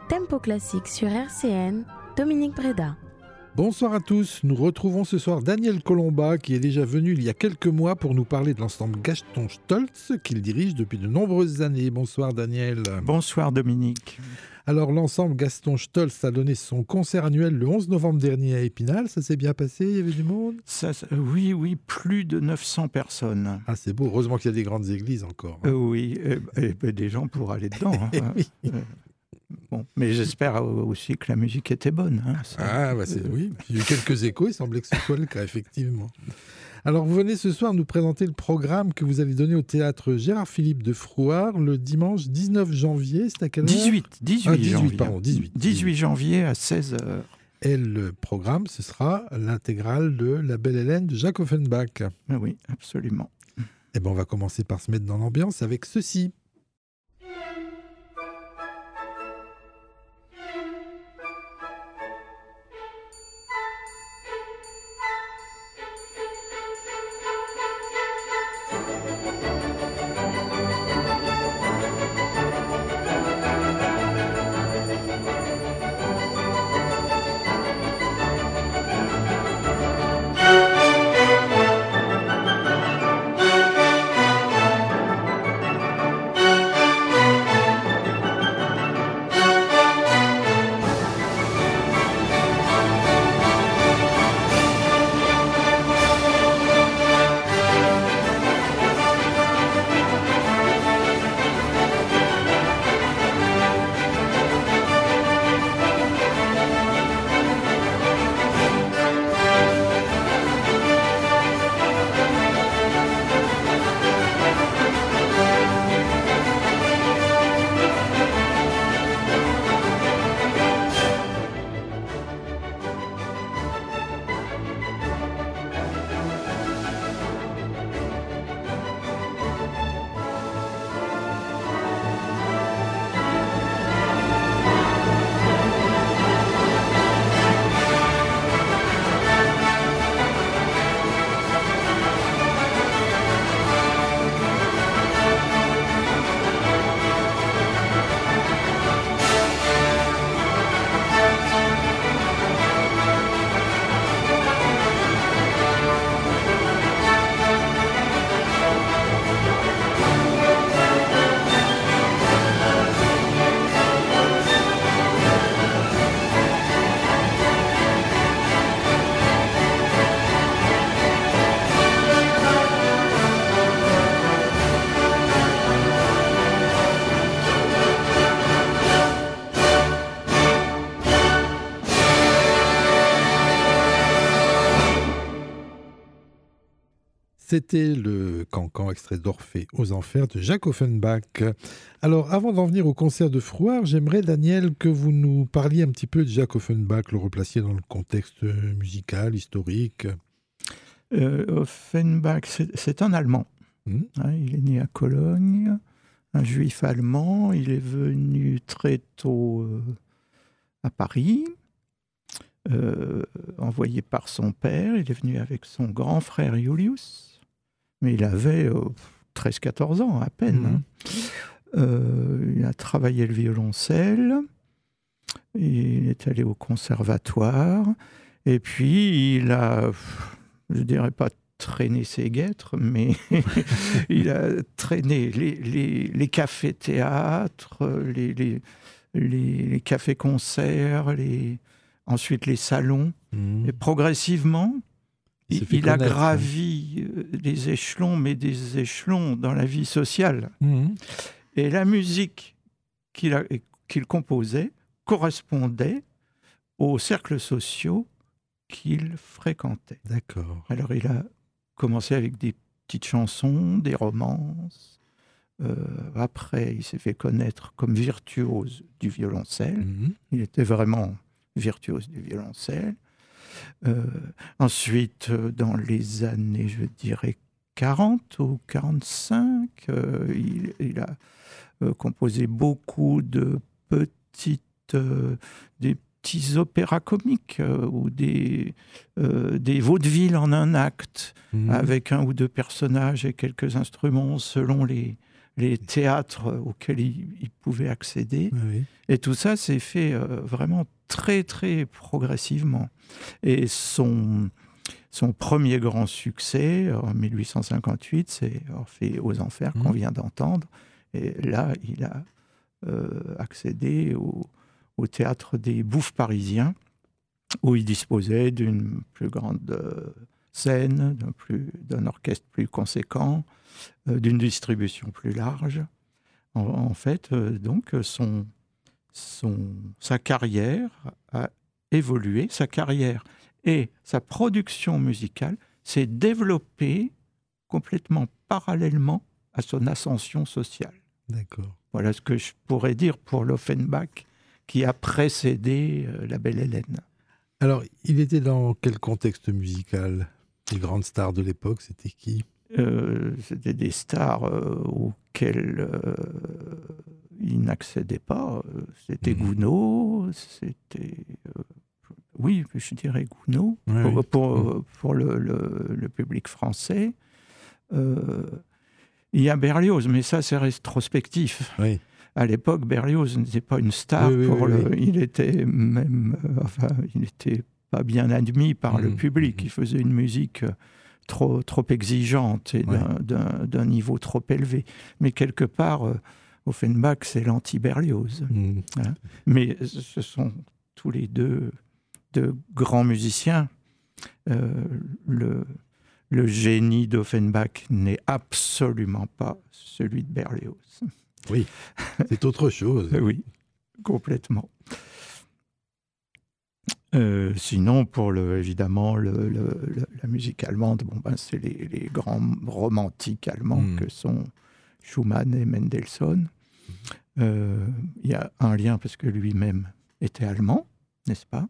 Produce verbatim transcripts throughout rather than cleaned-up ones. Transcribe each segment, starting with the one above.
Tempo Classique sur R C N, Dominique Breda. Bonsoir à tous, nous retrouvons ce soir Daniel Colomba qui est déjà venu il y a quelques mois pour nous parler de l'ensemble Gaston Stolz qu'il dirige depuis de nombreuses années. Bonsoir Daniel. Bonsoir Dominique. Alors l'ensemble Gaston Stolz a donné son concert annuel le onze novembre dernier à Épinal, ça s'est bien passé, il y avait du monde ça, ça, Oui, oui, plus de neuf cents personnes. Ah c'est beau, heureusement qu'il y a des grandes églises encore. Hein. Euh, oui, et, et, et des gens pour aller dedans. Hein. oui. euh, Bon, mais j'espère aussi que la musique était bonne. Hein, ça, ah, bah c'est, euh... oui. Il y a eu quelques échos, il semblait que ce soit le cas, effectivement. Alors, vous venez ce soir nous présenter le programme que vous avez donné au théâtre Gérard-Philippe de Frouard le dimanche dix-neuf janvier. C'est à quelle heure ? dix-huit, dix-huit, ah, dix-huit janvier. Pardon, dix-huit. dix-huit janvier à seize heures. Et le programme, ce sera l'intégrale de La Belle Hélène de Jacques Offenbach. Oui, absolument. Eh bien, on va commencer par se mettre dans l'ambiance avec ceci. C'était le cancan extrait d'Orphée aux Enfers de Jacques Offenbach. Alors, avant d'en venir au concert de Frouard, j'aimerais, Daniel, que vous nous parliez un petit peu de Jacques Offenbach, le replaciez dans le contexte musical, historique. Euh, Offenbach, c'est, c'est un Allemand. Mmh. Hein, il est né à Cologne, un juif allemand. Il est venu très tôt euh, à Paris. Euh, envoyé par son père, il est venu avec son grand frère Julius. Mais il avait euh, treize quatorze ans à peine. Mmh. Hein. Euh, il a travaillé le violoncelle, il est allé au conservatoire, et puis il a, je ne dirais pas traîné ses guêtres, mais il a traîné les, les, les cafés-théâtres, les, les, les, les cafés-concerts, les, ensuite les salons, mmh. et progressivement, Il, il a gravi hein. des échelons, mais des échelons dans la vie sociale. Mmh. Et la musique qu'il, a, qu'il composait correspondait aux cercles sociaux qu'il fréquentait. D'accord. Alors il a commencé avec des petites chansons, des romances. Euh, après, il s'est fait connaître comme virtuose du violoncelle. Mmh. Il était vraiment virtuose du violoncelle. Euh, ensuite, dans les années, je dirais, quarante ou quarante-cinq, euh, il, il a euh, composé beaucoup de petites, euh, des petits opéras comiques euh, ou des, euh, des vaudevilles en un acte, mmh. avec un ou deux personnages et quelques instruments selon les, les théâtres auxquels il, il pouvait accéder. Oui. Et tout ça s'est fait euh, vraiment très, très progressivement. Et son, son premier grand succès, en mille huit cent cinquante-huit, c'est Orphée aux Enfers, mmh. qu'on vient d'entendre. Et là, il a euh, accédé au, au théâtre des Bouffes parisiens, où il disposait d'une plus grande euh, scène, d'un, plus, d'un orchestre plus conséquent, euh, d'une distribution plus large. En, en fait, euh, donc, son, son, sa carrière a évolué, sa carrière et sa production musicale s'est développée complètement parallèlement à son ascension sociale. D'accord. Voilà ce que je pourrais dire pour l'Offenbach qui a précédé euh, La Belle Hélène. Alors, il était dans quel contexte musical? Les grandes stars de l'époque, c'était qui? euh, C'était des stars euh, auxquelles euh, il n'accédait pas. C'était mmh. Gounod, c'était... Euh, oui, je dirais Gounod, ouais, pour, oui. pour, mmh. pour le, le, le public français. Euh, il y a Berlioz, mais ça, c'est rétrospectif. Oui. À l'époque, Berlioz n'était pas une star. Oui, pour oui, le, oui. Il était même, euh, enfin, il n'était pas bien admis par mmh, le public. Mmh. Il faisait une musique trop, trop exigeante et d'un, oui. d'un, d'un niveau trop élevé. Mais quelque part, euh, Offenbach, c'est l'anti-Berlioz. Mmh. Hein. Mais ce sont tous les deux de grands musiciens. Euh, le, le génie d'Offenbach n'est absolument pas celui de Berlioz. Oui, c'est autre chose. Oui, complètement. Euh, sinon, pour le, évidemment le, le, le, la musique allemande, bon, ben, c'est les, les grands romantiques allemands mmh. que sont Schumann et Mendelssohn. Il euh, y a un lien parce que lui-même était allemand, n'est-ce pas?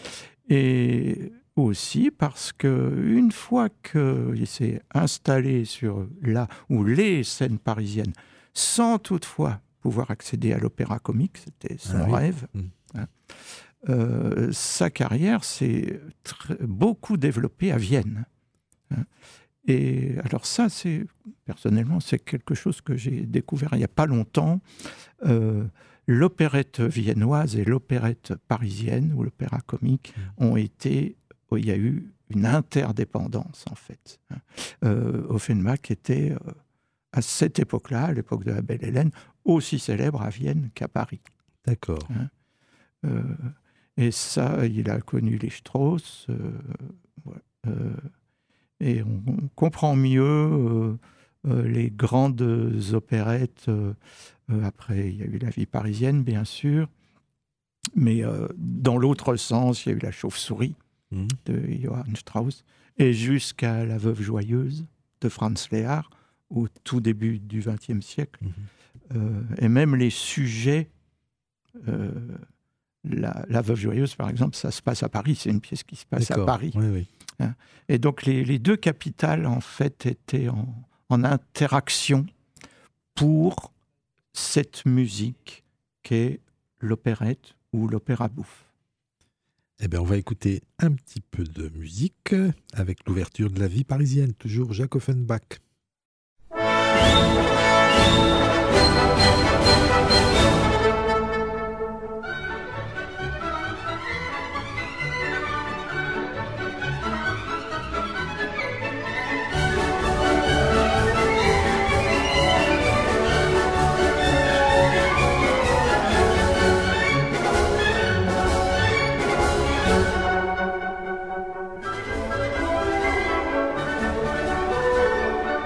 Et aussi parce qu'une fois qu'il s'est installé sur la ou les scènes parisiennes, sans toutefois pouvoir accéder à l'opéra comique, c'était son ah oui. rêve, mmh. hein, euh, sa carrière s'est très, beaucoup développée à Vienne. Hein. Et alors ça, c'est, personnellement, c'est quelque chose que j'ai découvert il n'y a pas longtemps. Euh, l'opérette viennoise et l'opérette parisienne, ou l'opéra comique, mmh. ont été... Il y a eu une interdépendance, en fait. Hein. Euh, Offenbach était... Euh, à cette époque-là, à l'époque de La Belle Hélène, aussi célèbre à Vienne qu'à Paris. D'accord. Hein euh, et ça, il a connu les Strauss, euh, ouais, euh, et on, on comprend mieux euh, euh, les grandes opérettes. Euh, euh, après, il y a eu La Vie parisienne, bien sûr, mais euh, dans l'autre sens, il y a eu La Chauve-souris mmh. de Johann Strauss, et jusqu'à La Veuve joyeuse de Franz Lehár, au tout début du vingtième siècle. Mmh. Euh, et même les sujets, euh, la, la Veuve joyeuse, par exemple, ça se passe à Paris, c'est une pièce qui se passe D'accord. à Paris. Oui, oui. Hein. Et donc les, les deux capitales, en fait, étaient en, en interaction pour cette musique qu'est l'opérette ou l'opéra bouffe. Eh bien, on va écouter un petit peu de musique avec l'ouverture de La Vie parisienne, toujours Jacques Offenbach. Thank you.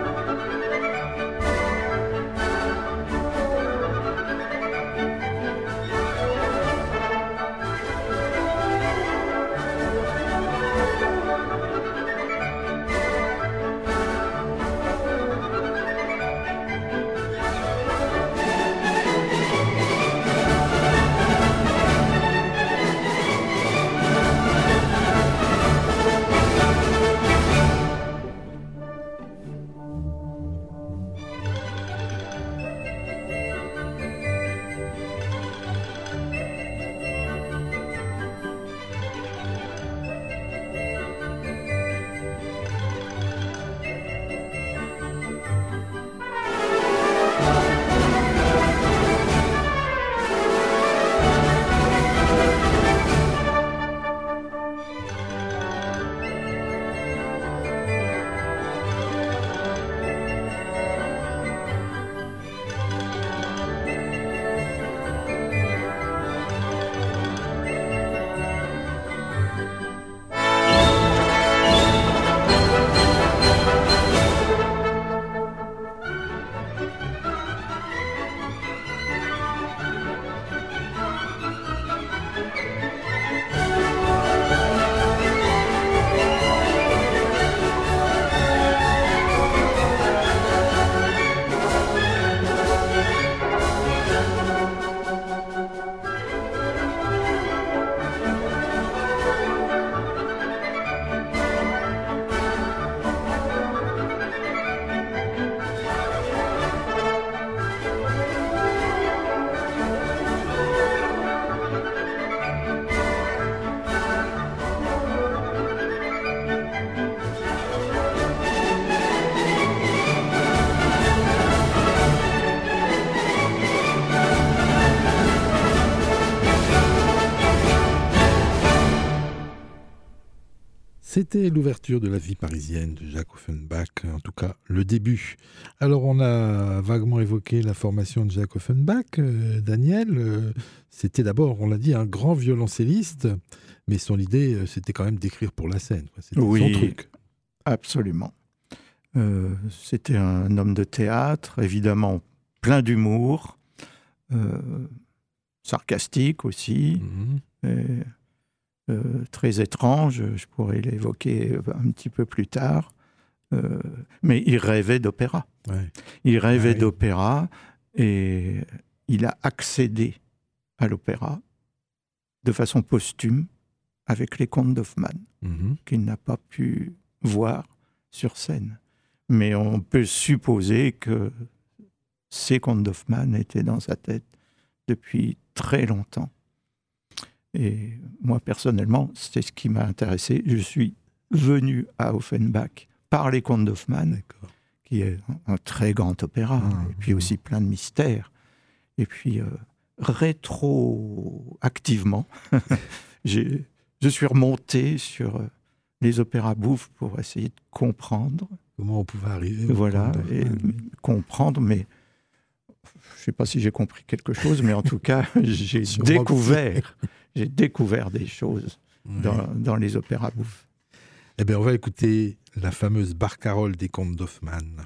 C'était l'ouverture de la vie parisienne de Jacques Offenbach, en tout cas le début. Alors on a vaguement évoqué la formation de Jacques Offenbach. Euh, Daniel, euh, c'était d'abord, on l'a dit, un grand violoncelliste, mais son idée, euh, c'était quand même d'écrire pour la scène. C'était oui, son truc. Absolument. Euh, c'était un homme de théâtre, évidemment plein d'humour, euh, sarcastique aussi, mmh. et, euh, très étrange, je pourrais l'évoquer un petit peu plus tard, euh, mais il rêvait d'opéra. Ouais. Il rêvait ah, oui. d'opéra et il a accédé à l'opéra de façon posthume avec les contes d'Hoffmann, mmh. qu'il n'a pas pu voir sur scène. Mais on peut supposer que ces contes d'Hoffmann étaient dans sa tête depuis très longtemps. Et moi, personnellement, c'est ce qui m'a intéressé. Je suis venu à Offenbach par les contes d'Hoffmann, D'accord. qui est un très grand opéra, ah, et puis ah. aussi plein de mystères. Et puis, euh, rétroactivement, j'ai, je suis remonté sur les opéras bouffes pour essayer de comprendre. Comment on pouvait arriver. Voilà, et comprendre, mais je ne sais pas si j'ai compris quelque chose, mais en tout cas, j'ai découvert, j'ai découvert des choses oui. dans, dans les opéras bouffes. Eh bien, on va écouter la fameuse barcarolle des contes d'Hoffmann.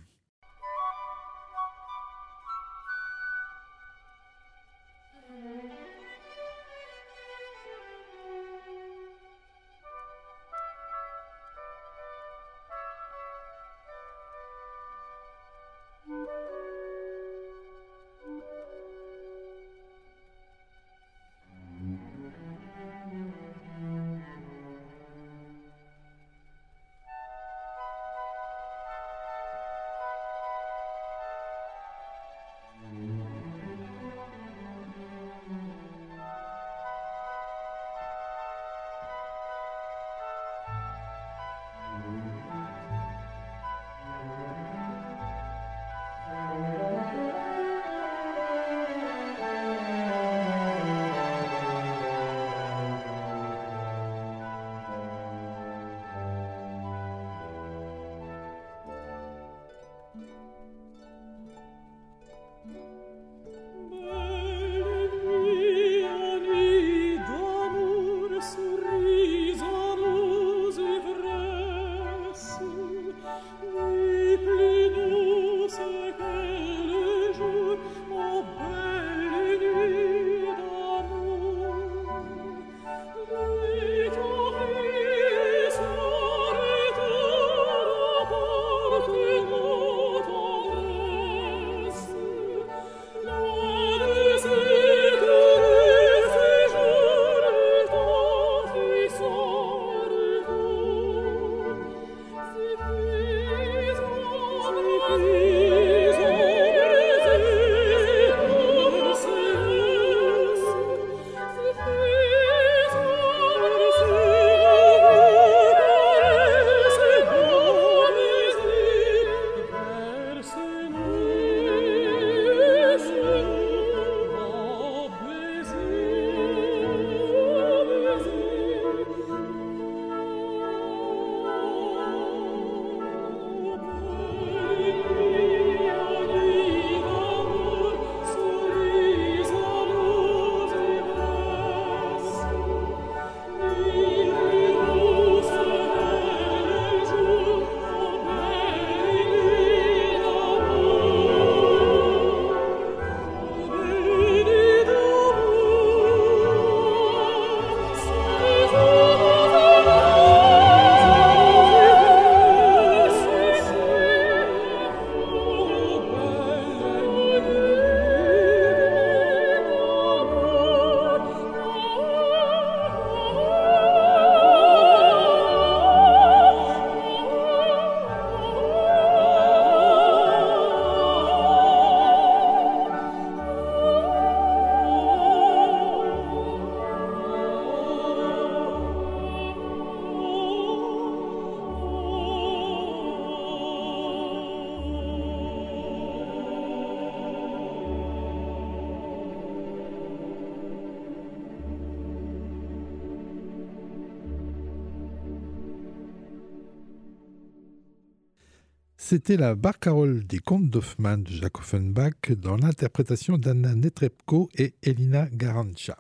c'était la barcarolle des contes d'Hoffmann de Jacques Offenbach dans l'interprétation d'Anna Netrebko et Elina Garanca.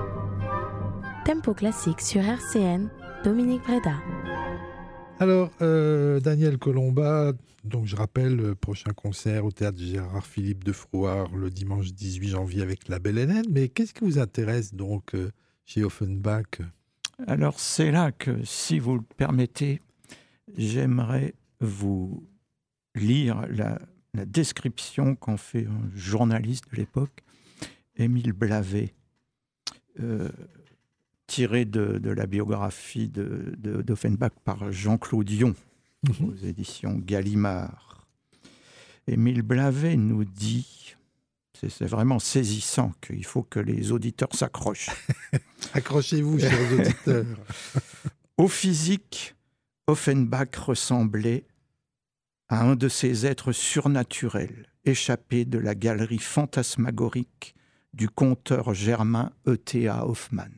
Tempo classique sur R C N, Dominique Breda. Alors, euh, Daniel Colomba, donc je rappelle, le prochain concert au théâtre Gérard Philippe de Frouard le dimanche dix-huit janvier avec La Belle Hélène. Mais qu'est-ce qui vous intéresse donc euh, chez Offenbach ? Alors, c'est là que, si vous le permettez, j'aimerais vous lire la, la description qu'en fait un journaliste de l'époque, Émile Blavet, euh, tiré de, de la biographie de, de, d'Offenbach par Jean-Claude Dion, mmh. aux éditions Gallimard. Émile Blavet nous dit, c'est, c'est vraiment saisissant, qu'il faut que les auditeurs s'accrochent. Accrochez-vous, chers auditeurs. Au physique, Offenbach ressemblait à un de ces êtres surnaturels, échappés de la galerie fantasmagorique du conteur germain E T A Hoffmann.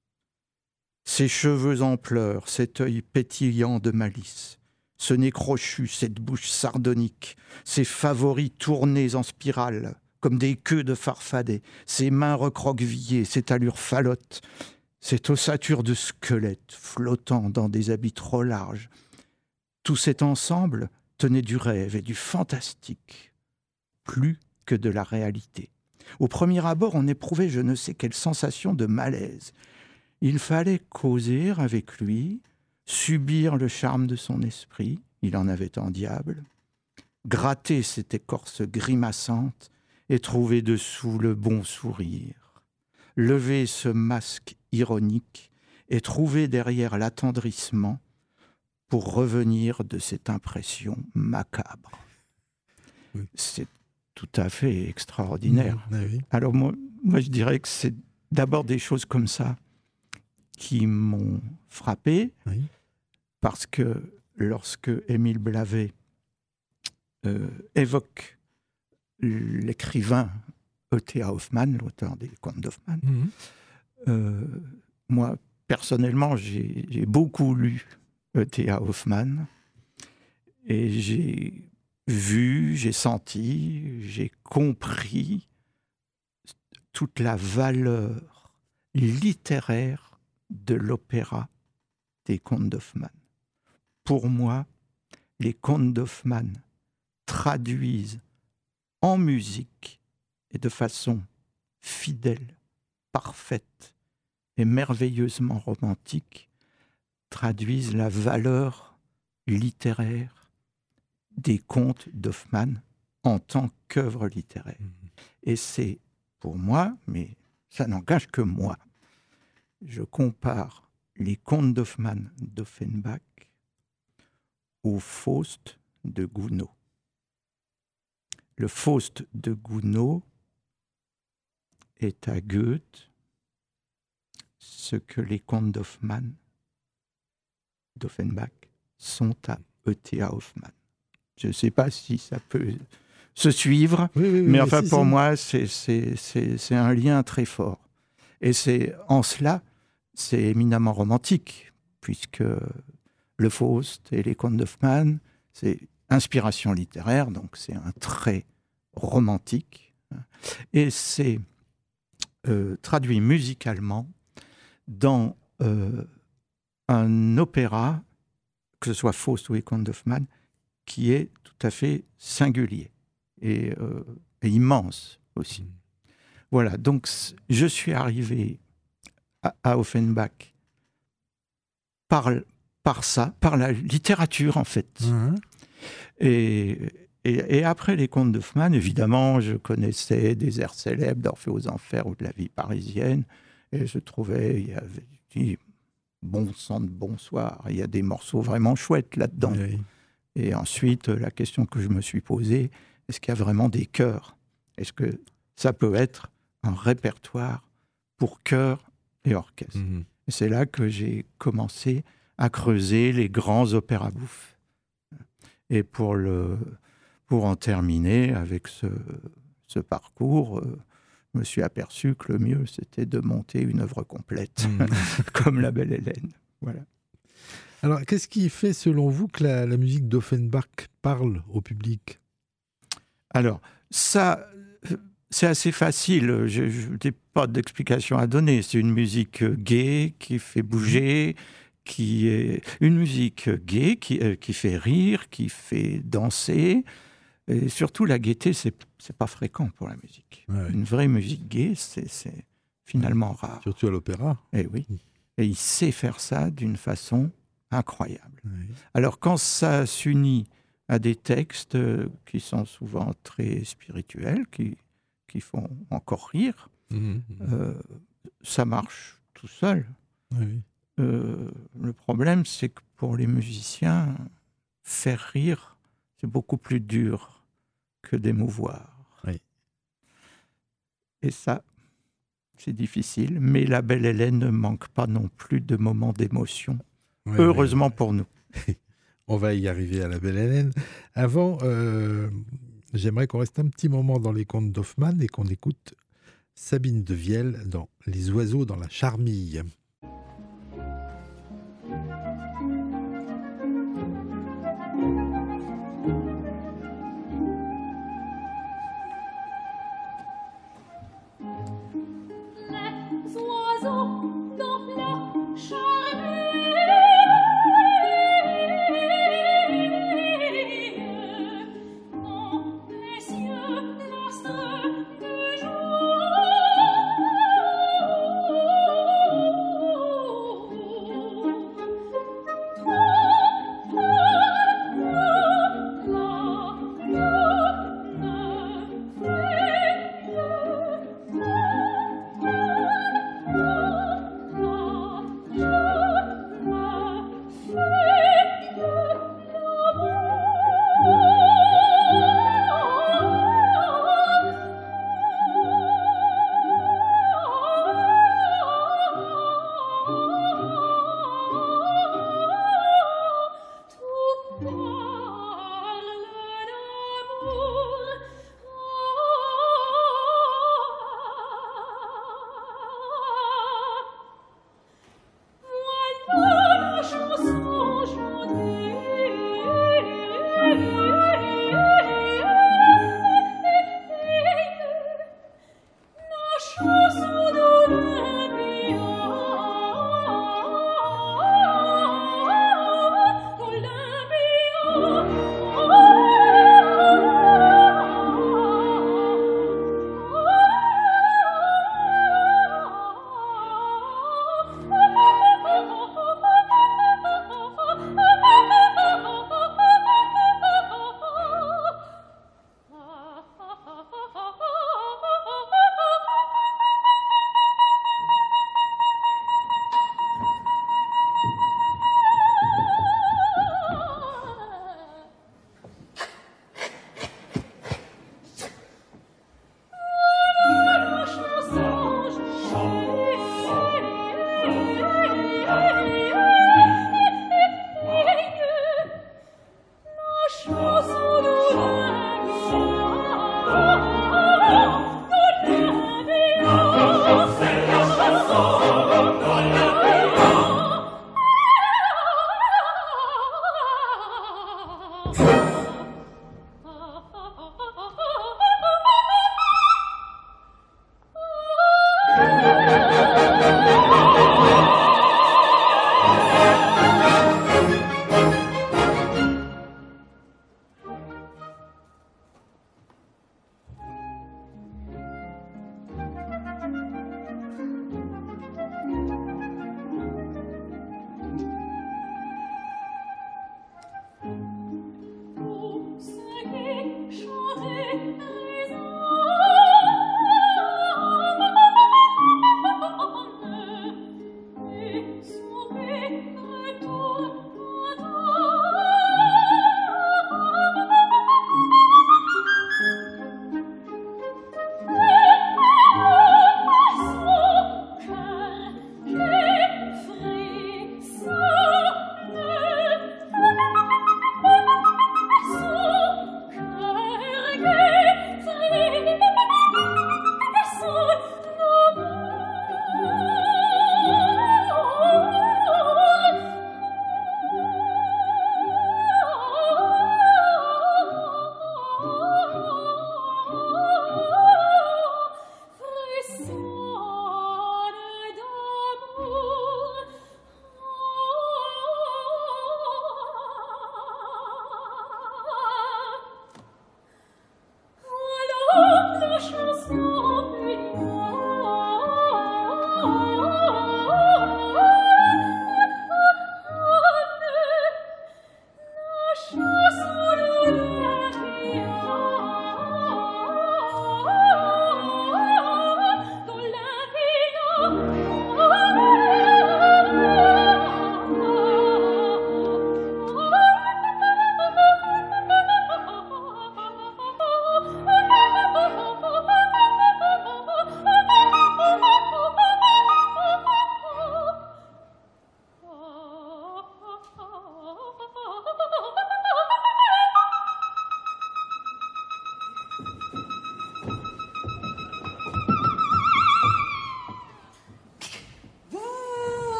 Ses cheveux en pleurs, cet œil pétillant de malice, ce nez crochu, cette bouche sardonique, ses favoris tournés en spirale, comme des queues de farfadets, ses mains recroquevillées, cette allure falote, cette ossature de squelette flottant dans des habits trop larges. Tout cet ensemble tenait du rêve et du fantastique, plus que de la réalité. Au premier abord, on éprouvait je ne sais quelle sensation de malaise. Il fallait causer avec lui, subir le charme de son esprit, il en avait un diable, gratter cette écorce grimaçante et trouver dessous le bon sourire, lever ce masque ironique et trouver derrière l'attendrissement pour revenir de cette impression macabre. Oui. C'est tout à fait extraordinaire. Mmh, oui. Alors moi, moi, je dirais que c'est d'abord des choses comme ça qui m'ont frappé, oui. parce que lorsque Émile Blavet euh, évoque l'écrivain E T A Hoffmann, l'auteur des contes d'Hoffmann, mmh. euh, moi, personnellement, j'ai, j'ai beaucoup lu E T A Hoffmann et j'ai vu, j'ai senti, j'ai compris toute la valeur littéraire de l'opéra des contes d'Hoffmann. Pour moi, les contes d'Hoffmann traduisent en musique et de façon fidèle, parfaite et merveilleusement romantique, traduisent la valeur littéraire des contes d'Hoffmann en tant qu'œuvre littéraire. Mmh. Et c'est pour moi, mais ça n'engage que moi, je compare les contes d'Hoffmann d'Offenbach au Faust de Gounod. Le Faust de Gounod est à Goethe ce que les contes d'Hoffmann, d'Offenbach, sont à E T A Hoffmann. Je ne sais pas si ça peut se suivre, oui, oui, oui, mais enfin pour si. moi, c'est, c'est, c'est, c'est un lien très fort. Et c'est en cela, c'est éminemment romantique, puisque le Faust et les contes d'Hoffmann, c'est inspiration littéraire, donc c'est un trait romantique. Et c'est euh, traduit musicalement dans euh, un opéra, que ce soit Faust ou les contes d'Hoffmann, qui est tout à fait singulier et, euh, et immense aussi. Mmh. Voilà, donc je suis arrivé à, à Offenbach par, par ça, par la littérature en fait. Mmh. Et, et, et après les contes d'Hoffmann, évidemment, je connaissais des airs célèbres d'Orphée aux Enfers ou de la vie parisienne, et je trouvais, il y avait dit, bon sang de bonsoir, il y a des morceaux vraiment chouettes là-dedans. Oui. Et ensuite, la question que je me suis posée, est-ce qu'il y a vraiment des chœurs ? Est-ce que ça peut être un répertoire pour chœur et orchestre ? Mmh. Et c'est là que j'ai commencé à creuser les grands opéras bouffes. Et pour, le, pour en terminer avec ce, ce parcours, euh, je me suis aperçu que le mieux, c'était de monter une œuvre complète, mmh. comme La Belle Hélène. Voilà. Alors, qu'est-ce qui fait, selon vous, que la, la musique d'Offenbach parle au public ? Alors, ça, c'est assez facile. Je n'ai pas d'explication à donner. C'est une musique gaie qui fait bouger, qui est une musique gaie qui, euh, qui fait rire, qui fait danser. Et surtout, la gaieté, c'est c'est pas fréquent pour la musique. Ouais. Une vraie musique gaie, c'est finalement rare. Surtout à l'opéra. Et oui. Et il sait faire ça d'une façon incroyable. Oui. Alors, quand ça s'unit à des textes qui sont souvent très spirituels, qui, qui font encore rire, mmh, euh, ça marche tout seul. Oui. Euh, le problème, c'est que pour les musiciens, faire rire, c'est beaucoup plus dur que d'émouvoir. Oui. Et ça, c'est difficile, mais la Belle Hélène ne manque pas non plus de moments d'émotion, oui, heureusement oui. pour nous. On va y arriver à la Belle Hélène. Avant, euh, j'aimerais qu'on reste un petit moment dans les contes d'Hoffmann et qu'on écoute Sabine de Viel dans Les oiseaux dans la charmille.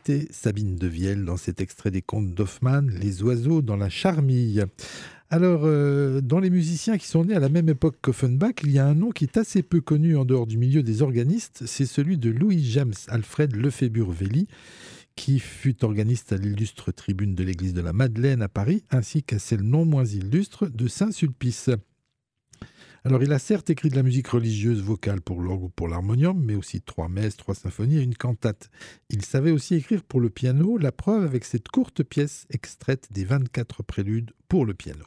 C'était Sabine Devielle dans cet extrait des contes d'Hoffmann, Les oiseaux dans la charmille. Alors, euh, dans les musiciens qui sont nés à la même époque qu'Offenbach, il y a un nom qui est assez peu connu en dehors du milieu des organistes, c'est celui de Louis James Alfred Lefébure-Wely, qui fut organiste à l'illustre tribune de l'église de la Madeleine à Paris, ainsi qu'à celle non moins illustre de Saint-Sulpice. Alors, il a certes écrit de la musique religieuse vocale pour l'orgue ou pour l'harmonium, mais aussi trois messes, trois symphonies et une cantate. Il savait aussi écrire pour le piano, la preuve avec cette courte pièce extraite des vingt-quatre préludes pour le piano.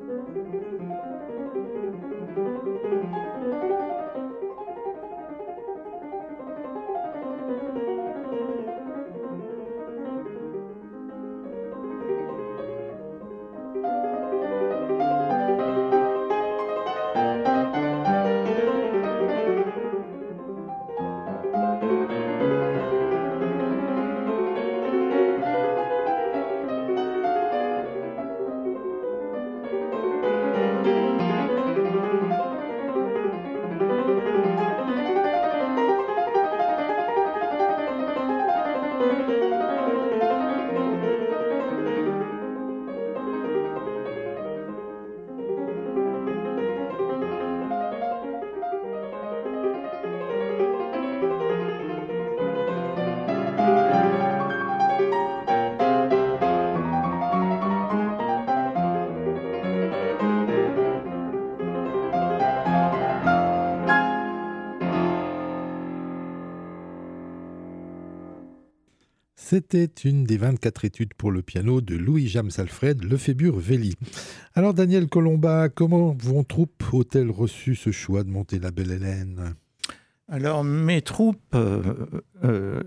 C'était une des vingt-quatre études pour le piano de Louis James Alfred Lefébure-Wely. Alors Daniel Colomba, comment vos troupes ont-elles reçu ce choix de monter la Belle Hélène ? Alors mes troupes, euh, euh,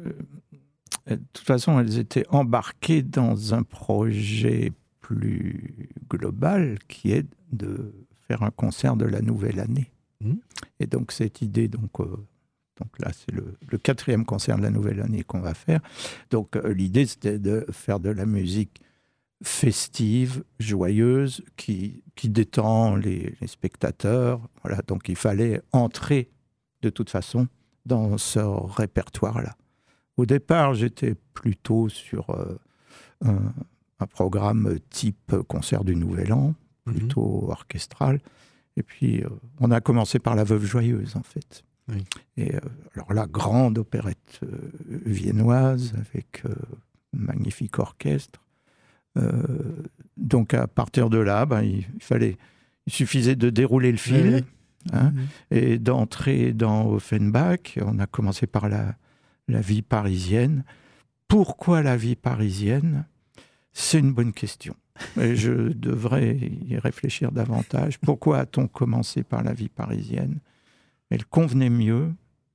de toute façon, elles étaient embarquées dans un projet plus global qui est de faire un concert de la nouvelle année. Mmh. Et donc cette idée, donc... Euh, Donc là, c'est le, le quatrième concert de la nouvelle année qu'on va faire. Donc euh, l'idée, c'était de faire de la musique festive, joyeuse, qui, qui détend les, les spectateurs. Voilà, donc il fallait entrer de toute façon dans ce répertoire-là. Au départ, j'étais plutôt sur euh, un, un programme type concert du Nouvel An, plutôt mmh. orchestral. Et puis, euh, on a commencé par La Veuve Joyeuse, en fait. Oui. Et euh, alors là, grande opérette euh, viennoise avec euh, un magnifique orchestre. Euh, donc à partir de là, ben, il, il fallait, il suffisait de dérouler le fil oui. hein, mmh. et d'entrer dans Offenbach. On a commencé par la, la vie parisienne. Pourquoi la vie parisienne ? C'est une bonne question. Et je devrais y réfléchir davantage. Pourquoi a-t-on commencé par la vie parisienne ? Elle convenait mieux.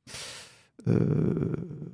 Euh,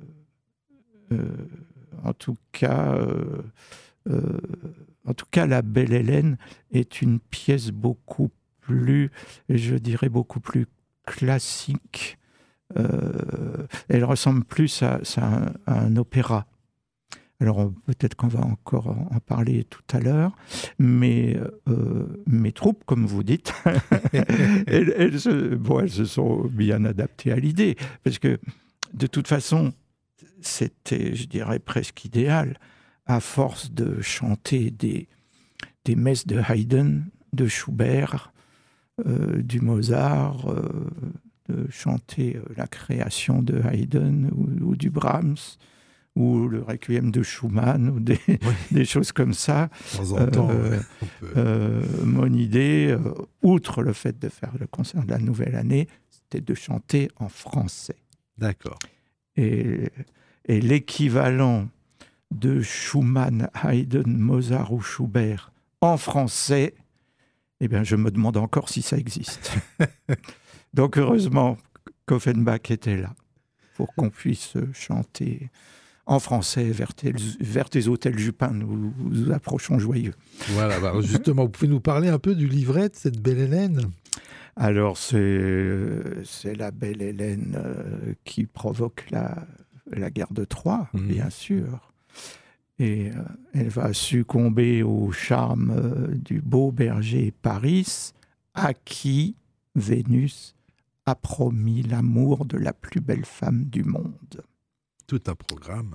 euh, en tout cas, euh, euh, en tout cas, La Belle Hélène est une pièce beaucoup plus, je dirais, beaucoup plus classique. Euh, elle ressemble plus à, à, un, à un opéra. Alors on, peut-être qu'on va encore en, en parler tout à l'heure, mais euh, mes troupes, comme vous dites, elles, elles, se, bon, elles se sont bien adaptées à l'idée, parce que de toute façon, c'était, je dirais, presque idéal, à force de chanter des, des messes de Haydn, de Schubert, euh, du Mozart, euh, de chanter la création de Haydn ou, ou du Brahms, ou le Requiem de Schumann, ou des, oui. des choses comme ça. De temps en temps, euh, ouais, on peut... euh, mon idée, euh, outre le fait de faire le concert de la Nouvelle Année, c'était de chanter en français. D'accord. Et, et l'équivalent de Schumann, Haydn, Mozart ou Schubert en français, eh bien, je me demande encore si ça existe. Donc, heureusement qu'Offenbach était là pour qu'on puisse chanter en français vers tes, vers tes hôtels Jupin, nous, nous approchons joyeux. Voilà, bah justement, vous pouvez nous parler un peu du livret de cette Belle Hélène ? Alors, c'est, c'est la Belle Hélène euh, qui provoque la, la guerre de Troie, mmh. bien sûr. Et euh, elle va succomber au charme euh, du beau berger Paris, à qui Vénus a promis l'amour de la plus belle femme du monde. Tout un programme. Hein.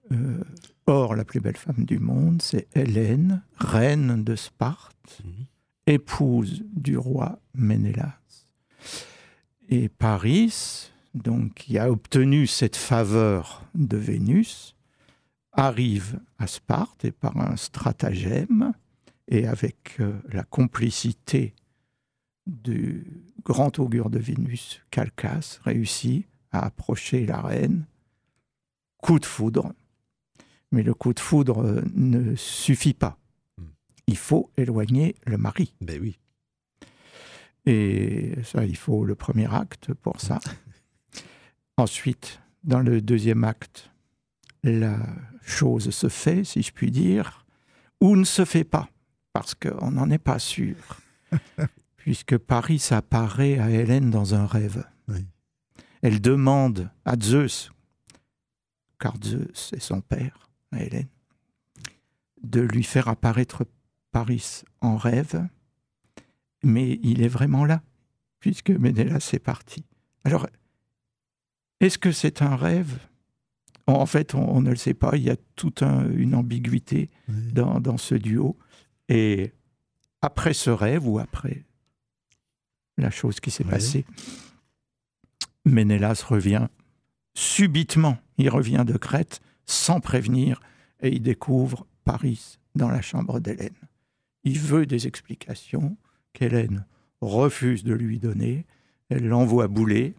Euh, or, la plus belle femme du monde, c'est Hélène, reine de Sparte, mmh. épouse du roi Ménélas. Et Paris, donc, qui a obtenu cette faveur de Vénus, arrive à Sparte et par un stratagème et avec euh, la complicité du grand augure de Vénus, Calchas, réussit à approcher la reine. Coup de foudre. Mais le coup de foudre ne suffit pas. Il faut éloigner le mari. Ben oui. Et ça, il faut le premier acte pour ça. Ensuite, dans le deuxième acte, la chose se fait, si je puis dire, ou ne se fait pas, parce qu'on n'en est pas sûr. Puisque Paris apparaît à Hélène dans un rêve. Oui. Elle demande à Zeus, car Zeus est son père, à Hélène, de lui faire apparaître Paris en rêve, mais il est vraiment là, puisque Ménélas est parti. Alors, est-ce que c'est un rêve ? En fait, on, on ne le sait pas, il y a toute un, une ambiguïté oui. dans, dans ce duo. Et après ce rêve, ou après la chose qui s'est oui. passée, Ménélas revient subitement. Il revient de Crète sans prévenir et il découvre Paris dans la chambre d'Hélène. Il veut des explications qu'Hélène refuse de lui donner. Elle l'envoie bouler.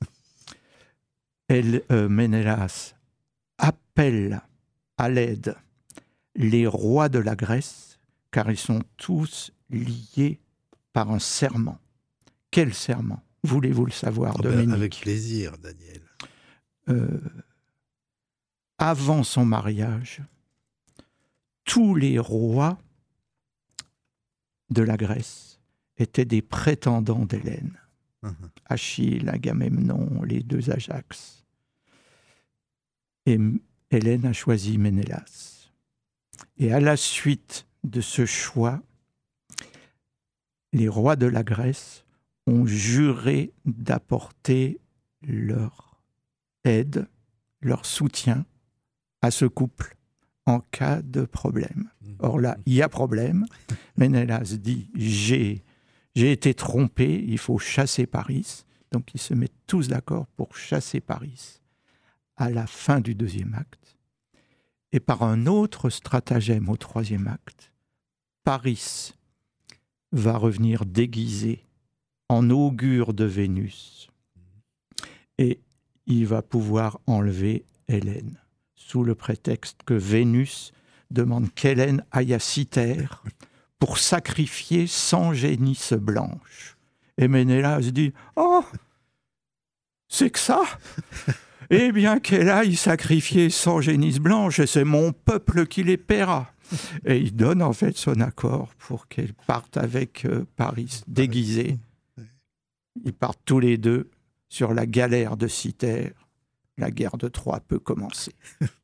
Elle, euh, Ménélas appelle à l'aide les rois de la Grèce, car ils sont tous liés par un serment. Quel serment ? Voulez-vous le savoir, oh Dominique ? Ben, avec plaisir, Daniel. Euh, avant son mariage, tous les rois de la Grèce étaient des prétendants d'Hélène. Uh-huh. Achille, Agamemnon, les deux Ajax. Et Hélène a choisi Ménélas. Et à la suite de ce choix, les rois de la Grèce ont juré d'apporter leur aide, leur soutien à ce couple en cas de problème. Or là, il y a problème. Ménélas dit « j'ai, j'ai été trompé, il faut chasser Paris ». Donc ils se mettent tous d'accord pour chasser Paris à la fin du deuxième acte. Et par un autre stratagème au troisième acte, Paris va revenir déguisé en augure de Vénus et il va pouvoir enlever Hélène sous le prétexte que Vénus demande qu'Hélène aille à Cythère pour sacrifier cent génisses blanches. Et Ménélas dit « Oh, c'est que ça !» Eh bien, qu'elle aille sacrifier cent génisses blanches, et c'est mon peuple qui les paiera. Et il donne en fait son accord pour qu'elle parte avec euh, Paris, déguisée. Ils partent tous les deux sur la galère de Cythère. La guerre de Troie peut commencer.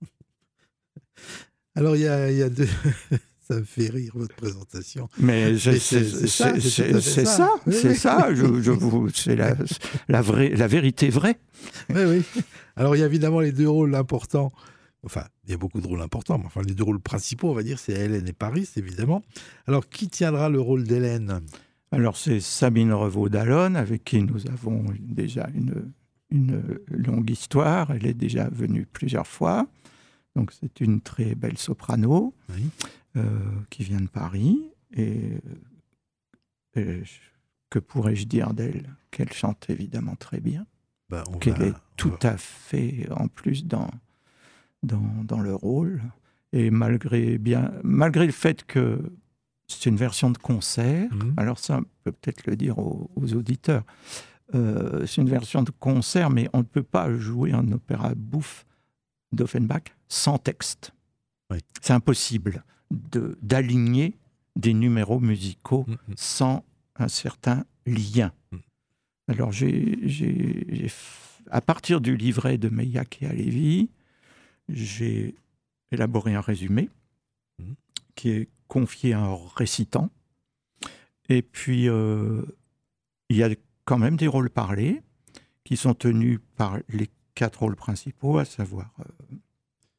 Alors, il y a, y a deux... Ça me fait rire, votre présentation. Mais je, c'est, c'est, c'est, c'est, c'est ça, ça. Oui, c'est oui. ça. Je, je vous, c'est la, la, vraie, la vérité vraie. Oui, oui. Alors, il y a évidemment les deux rôles importants. Enfin, il y a beaucoup de rôles importants, mais enfin, les deux rôles principaux, on va dire, c'est Hélène et Paris, évidemment. Alors, qui tiendra le rôle d'Hélène ? Alors, c'est Sabine Revaud-Dallon, avec qui nous avons déjà une, une longue histoire. Elle est déjà venue plusieurs fois. Donc, c'est une très belle soprano. Oui. Euh, qui vient de Paris, et, et que pourrais-je dire d'elle ? Qu'elle chante évidemment très bien, bah, qu'elle va, est tout va... à fait en plus dans, dans, dans le rôle, et malgré, bien, malgré le fait que c'est une version de concert, mmh. alors ça, on peut peut-être le dire aux, aux auditeurs, euh, c'est une version de concert, mais on ne peut pas jouer un opéra bouffe d'Offenbach sans texte. Oui. C'est impossible. De, d'aligner des numéros musicaux mmh. sans un certain lien. Mmh. Alors, j'ai, j'ai, j'ai, à partir du livret de Meilhac et Halévy, j'ai élaboré un résumé mmh. qui est confié à un récitant. Et puis, euh, il y a quand même des rôles parlés qui sont tenus par les quatre rôles principaux, à savoir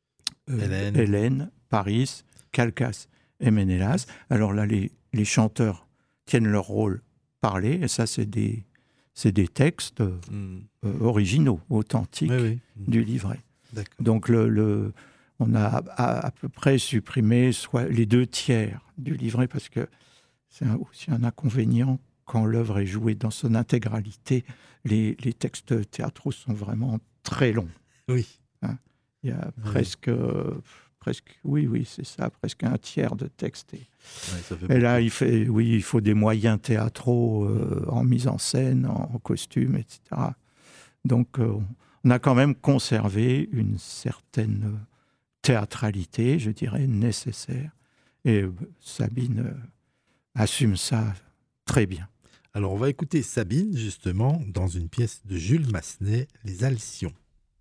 euh, Hélène. Hélène, Paris, Calcas et Ménélas. Alors là, les, les chanteurs tiennent leur rôle parlé, et ça, c'est des, c'est des textes mm. euh, originaux, authentiques oui, oui. Mm. du livret. D'accord. Donc, le, le, on a à, à peu près supprimé soit les deux tiers du livret, parce que c'est un, aussi un inconvénient quand l'œuvre est jouée dans son intégralité. Les, les textes théâtraux sont vraiment très longs. Oui. Hein, il y a oui. presque... Euh, Presque, oui, oui, c'est ça, presque un tiers de texte. Et, ouais, ça fait et là, il, fait, oui, il faut des moyens théâtraux euh, en mise en scène, en, en costume, et cetera. Donc, euh, on a quand même conservé une certaine théâtralité, je dirais, nécessaire. Et euh, Sabine euh, assume ça très bien. Alors, on va écouter Sabine, justement, dans une pièce de Jules Massenet, Les Alcyons.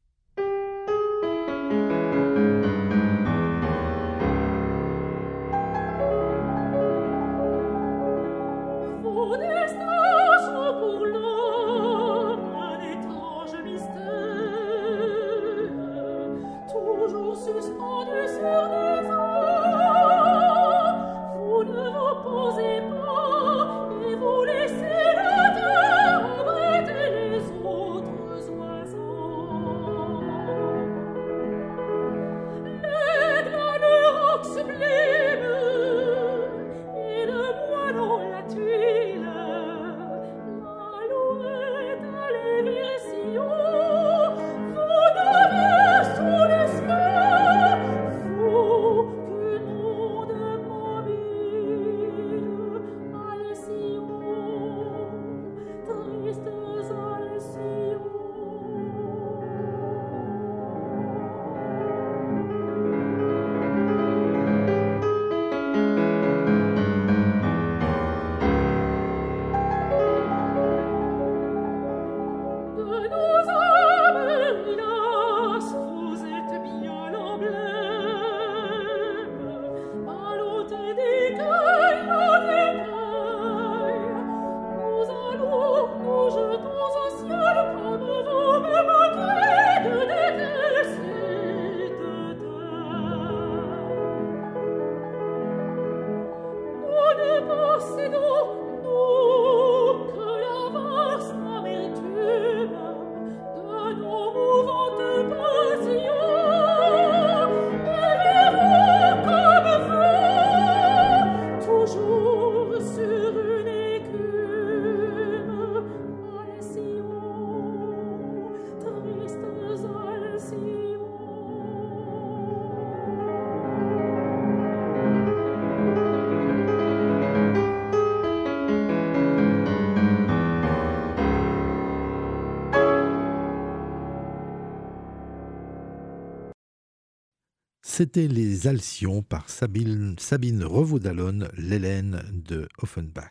C'était Les Alcyons par Sabine, Sabine Revaud-Dallon, l'Hélène de Offenbach.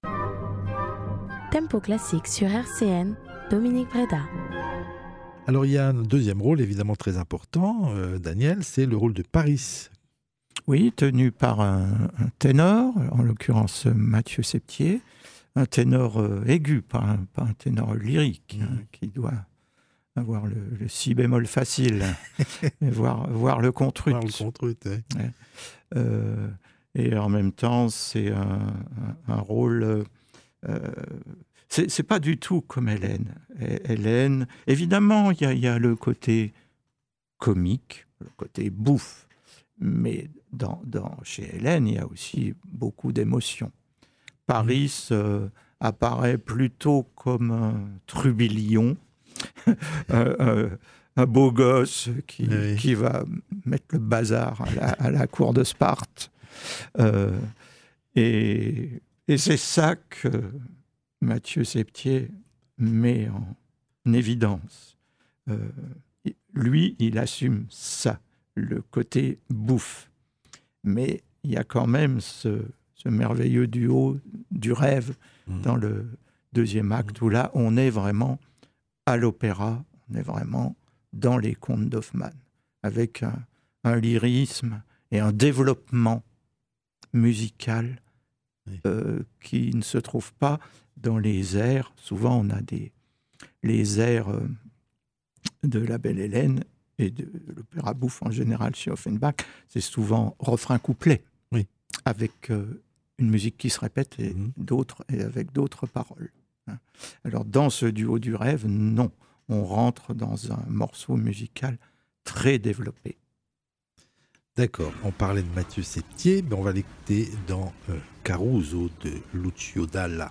Tempo classique sur R C N, Dominique Breda. Alors il y a un deuxième rôle évidemment très important, euh, Daniel, c'est le rôle de Paris. Oui, tenu par un, un ténor, en l'occurrence Mathieu Septier, un ténor euh, aigu, pas un, pas un ténor lyrique, mmh. hein, qui doit avoir le, le si bémol facile, et voir, voir le contrut. Voir le contrut, ouais. Ouais. Euh, et en même temps, c'est un, un, un rôle... Euh, c'est, c'est pas du tout comme Hélène. Hélène, évidemment, il y, y a le côté comique, le côté bouffe, mais dans, dans, chez Hélène, il y a aussi beaucoup d'émotions. Paris euh, apparaît plutôt comme un trublion, un, un, un beau gosse qui, oui. qui va mettre le bazar à la, à la cour de Sparte. Euh, et, et c'est ça que Mathieu Septier met en évidence. Euh, lui, il assume ça, le côté bouffe. Mais il y a quand même ce, ce merveilleux duo du rêve mmh. dans le deuxième acte, mmh. où là, on est vraiment à l'opéra, on est vraiment dans les contes d'Hoffmann, avec un, un lyrisme et un développement musical oui. euh, qui ne se trouve pas dans les airs. Souvent, on a des, les airs euh, de La Belle Hélène, et de l'opéra bouffe en général chez Offenbach, c'est souvent refrain-couplet, oui. avec euh, une musique qui se répète et mmh. d'autres et avec d'autres paroles. Hein. Alors dans ce duo du rêve, non, on rentre dans un morceau musical très développé. D'accord, on parlait de Mathieu Septier, mais on va l'écouter dans euh, Caruso de Lucio Dalla.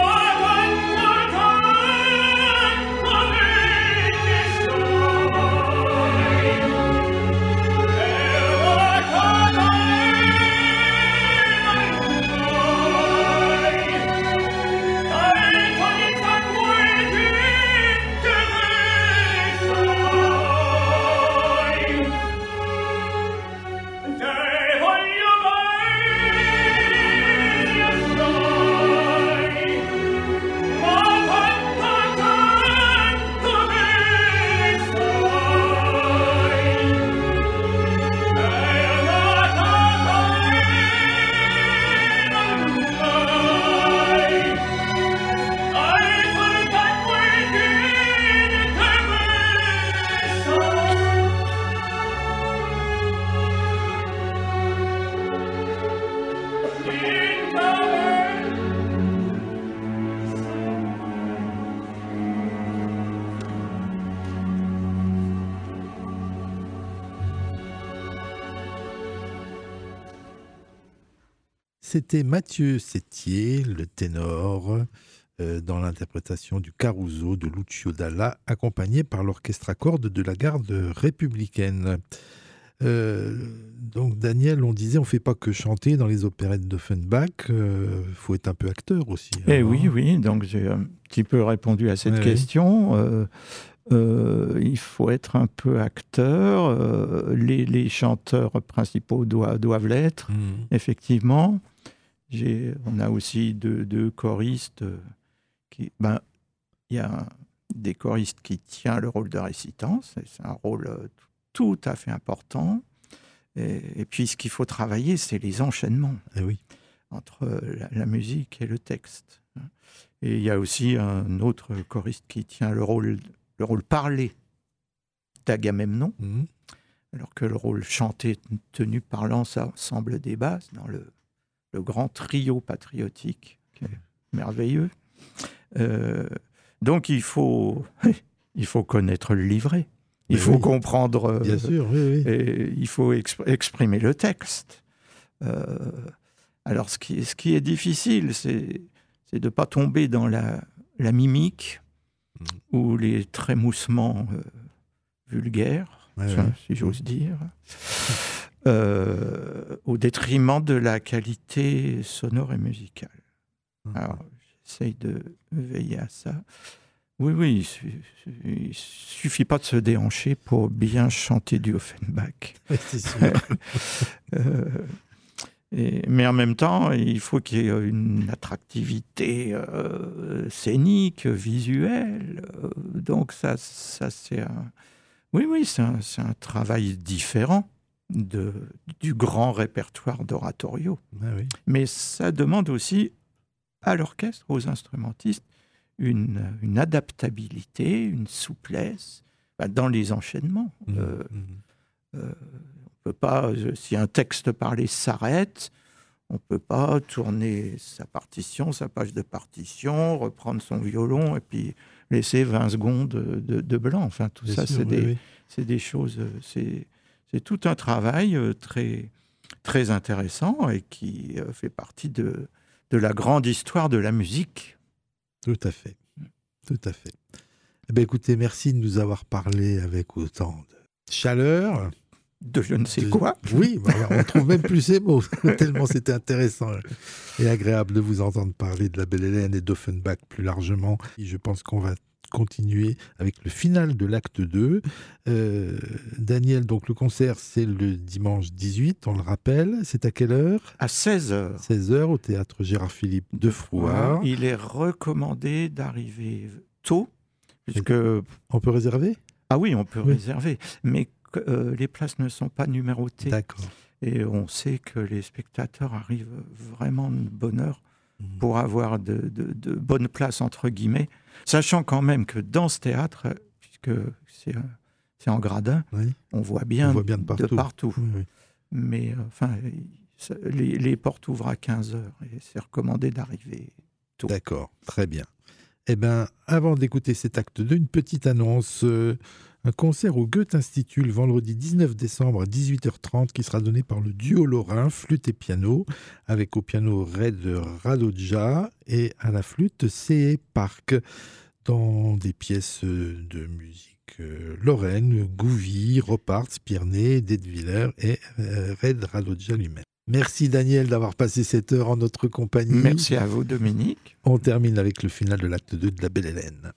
Oh C'était Mathieu Sétier, le ténor, euh, dans l'interprétation du Caruso de Lucio Dalla, accompagné par l'orchestre à cordes de la garde républicaine. Euh, donc Daniel, on disait, on ne fait pas que chanter dans les opérettes d'Offenbach, il euh, faut être un peu acteur aussi. Eh oui, oui, donc j'ai un petit peu répondu à cette ouais, question. Oui. Euh, euh, il faut être un peu acteur, euh, les, les chanteurs principaux doivent, doivent l'être, mmh. effectivement. J'ai, on a aussi deux, deux choristes, qui, ben, il y a des choristes qui tiennent le rôle de récitant, c'est, c'est un rôle tout à fait important. Et, et puis, ce qu'il faut travailler, c'est les enchaînements eh oui. entre la, la musique et le texte. Et il y a aussi un autre choriste qui tient le rôle, le rôle parlé d'Agamemnon, mmh. alors que le rôle chanté tenu par l'ensemble des basses dans le, le grand trio patriotique, qui est merveilleux. Euh, donc, il faut, il faut connaître le livret. Il Mais faut oui. comprendre, Bien euh, sûr, oui, oui. Et il faut exp- exprimer le texte. Euh, alors, ce qui, ce qui est difficile, c'est, c'est de ne pas tomber dans la, la mimique mmh. ou les trémoussements euh, vulgaires, ouais, ça, ouais. si j'ose dire, euh, au détriment de la qualité sonore et musicale. Mmh. Alors, j'essaye de veiller à ça. Oui, oui, il ne suffit pas de se déhancher pour bien chanter du Offenbach. Oui, c'est sûr. euh, et, mais en même temps, il faut qu'il y ait une attractivité euh, scénique, visuelle. Euh, donc ça, ça c'est un... Oui, oui, c'est un, c'est un travail différent de, du grand répertoire d'oratorio. Ah oui. Mais ça demande aussi à l'orchestre, aux instrumentistes, Une, une adaptabilité, une souplesse bah, dans les enchaînements. Mmh, euh, mmh. Euh, on peut pas, si un texte parlé s'arrête, on ne peut pas tourner sa partition, sa page de partition, reprendre son violon et puis laisser vingt secondes de, de, de blanc. Enfin, tout Bien ça, sûr, c'est, oui, des, oui. c'est des choses... C'est, c'est tout un travail très, très intéressant et qui fait partie de, de la grande histoire de la musique. Tout à fait, tout à fait. Eh bien, écoutez, merci de nous avoir parlé avec autant de chaleur. De je ne sais de... quoi. Oui, bah, on ne trouve même plus ces mots, tellement c'était intéressant et agréable de vous entendre parler de la Belle Hélène et d'Offenbach plus largement. Et je pense qu'on va continuer avec le final de l'acte deux. Euh, Daniel, donc le concert, c'est le dimanche dix-huit, on le rappelle. C'est à quelle heure ? À seize heures. seize heures au théâtre Gérard-Philipe de Frouard. Il est recommandé d'arriver tôt, puisque... On peut réserver ? Ah oui, on peut oui. réserver, mais euh, les places ne sont pas numérotées. D'accord. Et on sait que les spectateurs arrivent vraiment de bonne heure mmh. pour avoir de, de, de bonnes places, entre guillemets, sachant quand même que dans ce théâtre, puisque c'est, c'est en gradin, oui. on voit bien, on voit bien de partout. De partout. Oui, oui. Mais enfin, les, les portes ouvrent à quinze heures et c'est recommandé d'arriver tôt. D'accord, très bien. Eh bien, avant d'écouter cet acte deux, une petite annonce. Euh, un concert au Goethe-Institut le vendredi dix-neuf décembre à dix-huit heures trente qui sera donné par le duo lorrain, flûte et piano, avec au piano Red Radodja et à la flûte C E Park, dans des pièces de musique euh, lorraine, Gouvy, Ropart, Spirné, Detwiller et euh, Red Radodja lui-même. Merci Daniel d'avoir passé cette heure en notre compagnie. Merci à vous Dominique. On termine avec le final de l'acte deux de la Belle Hélène.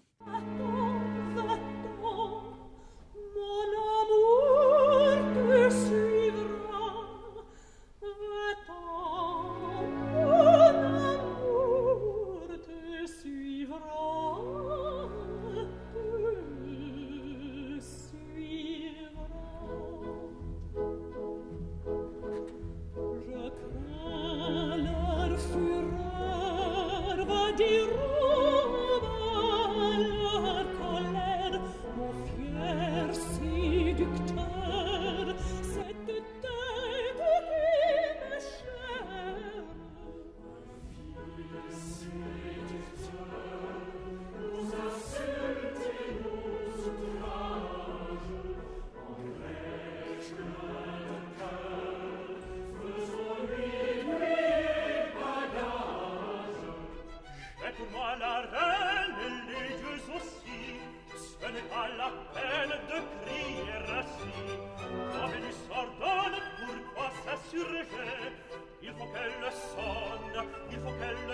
Die Robe qu'elle sonne, il faut qu'elle